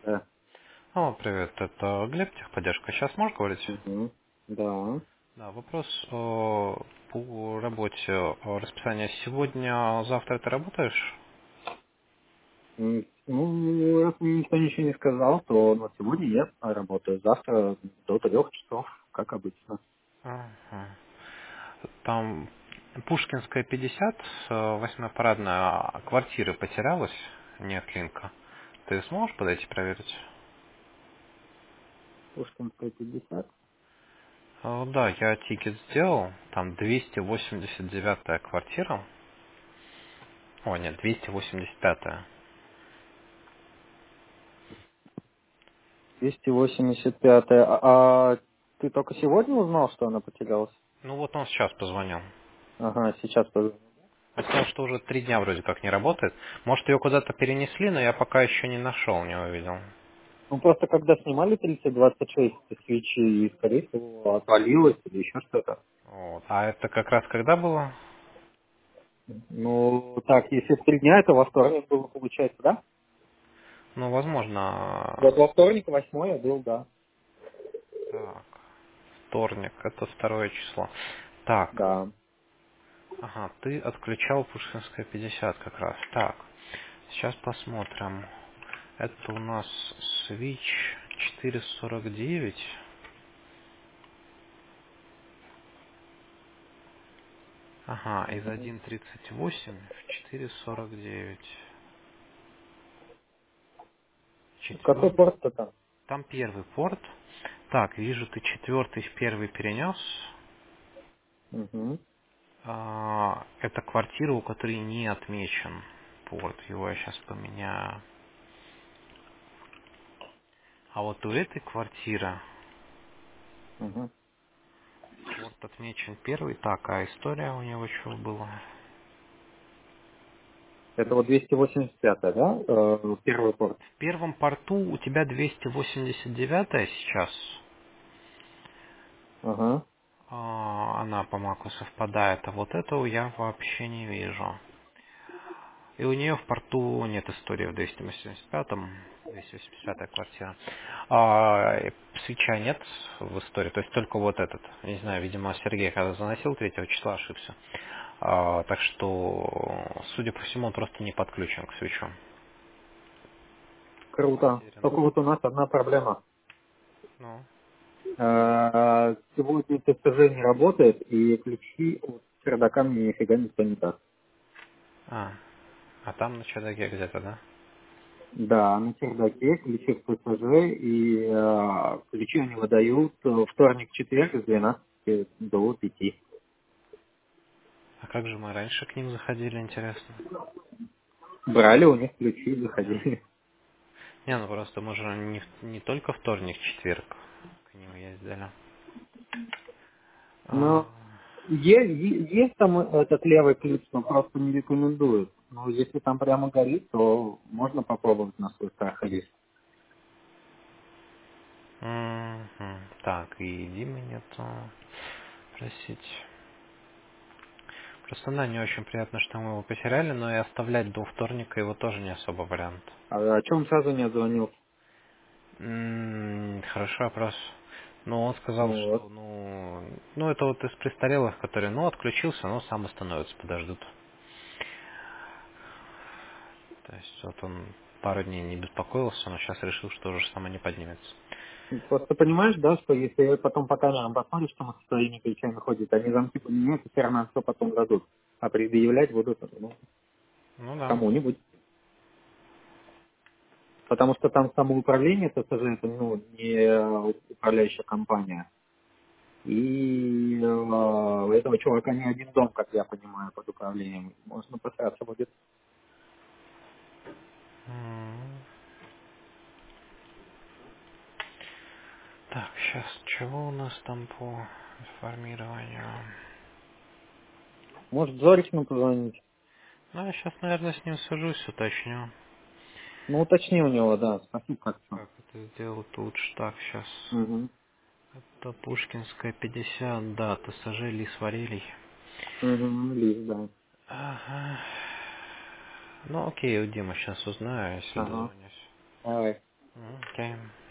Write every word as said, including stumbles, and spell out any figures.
Да. О, привет, это Глеб, техподдержка. Сейчас можешь говорить? Мгм. Да. Да, вопрос о, по работе, о расписании. Сегодня, завтра ты работаешь? М, Ну, раз мне никто ничего не сказал, то на сегодня нет, а работаю завтра до трех часов, как обычно. Ага. Там Пушкинская пятьдесят, э, восьмипарадная, а квартира потерялась, нет линка. Ты сможешь подойти проверить? Пушкинская пятьдесят. Э, Да, я тикет сделал, там двести восемьдесят девятая квартира. О, нет, двести восемьдесят пятая. двести восемьдесят пять. А, а ты только сегодня узнал, что она потерялась? Ну вот он сейчас позвонил. Ага, сейчас позвоню. Он сказал, что уже три дня вроде как не работает. Может, ее куда-то перенесли, но я пока еще не нашел, не увидел. Ну, просто когда снимали тридцать двадцать шесть свечи, и, скорее всего, отвалилось или еще что-то. Вот. А это как раз когда было? Ну, так, если три дня, это во вторник было, получается, да? Ну, Вот возможно, во вторник, восьмое был, да. так, вторник, это второе число. Так, Да. ага, ты отключал Пушкинская пятьдесят как раз. Так, сейчас посмотрим. Это у нас Switch четыреста сорок девять. Ага, из один тридцать восемь в четыреста сорок девять. Какой Четвертый. порт-то там? Там первый порт. Так, вижу, ты четвертый в первый перенес. Угу. А, это квартира, у которой не отмечен порт. Его я сейчас поменяю. А вот у этой квартиры Угу. порт отмечен первый. Так, а история у него что была? Это вот двести восемьдесят пять, да? Э, первый порт. В первом порту у тебя двести восемьдесят девять сейчас. Ага. А, она по маку совпадает, а вот этого я вообще не вижу. И у нее в порту нет истории в двести восемьдесят пятом, двести восемьдесят пятая квартира. А, э, свеча нет в истории, то есть только вот этот. Не знаю, видимо, Сергей, когда заносил третьего числа, ошибся. А, так что, судя по всему, он просто не подключен к свечу. Круто. Потерян. Только вот у нас одна проблема. Ну. Э, Сегодня ТСЖ не работает, и ключи от чердака мне нифига никто не даст. А, а там на чердаке где-то, да? Да, на чердаке ключи к ТСЖ, и э, ключи они выдают э, вторник-четверг с двенадцати до пяти. А как же мы раньше к ним заходили, интересно? Брали у них ключи, Не, заходили. не ну просто мы же не, в- не только вторник, четверг к ним ездили. Но А, е- е- есть там этот левый ключ, но просто не рекомендуют. Но если там прямо горит, то можно попробовать на свой страх и риск. мгм. Так, и Димы нету. Просить. Просто, да, не очень приятно, что мы его потеряли, но и оставлять до вторника его тоже не особо вариант. А о чем сразу не отзвонил? М, Хороший вопрос. Но он сказал, Ну вот. что, ну, ну, это вот из престарелых, которые, ну, отключился, но сам остановится, подождут. То есть, вот он пару дней не беспокоился, но сейчас решил, что уже само не поднимется. Просто понимаешь, да, что если потом по камерам посмотришь, что мы со своими ключами ходит, они замки поменяют, и все равно все потом дадут. А предъявлять будут ну, Ну да. кому-нибудь. Потому что там самоуправление ТСЖ, это ну, не э, управляющая компания. И э, у этого чувака не один дом, как я понимаю, под управлением. Можно посраться будет. М. Так, сейчас, чего у нас там по информированию? Может, Зоричну позвонить? Ну, я сейчас, наверное, с ним сажусь, уточню. Ну, уточни у него, да, спроси, как что. Как это сделать лучше? Так, сейчас. Угу. Это Пушкинская пятьдесят, да, ТСЖ Лис Варелий. Угу, Лиз, да. Ага. Ну, окей, у Димы сейчас узнаю, если Ага. дозвонюсь. Давай. Мгм. Окей.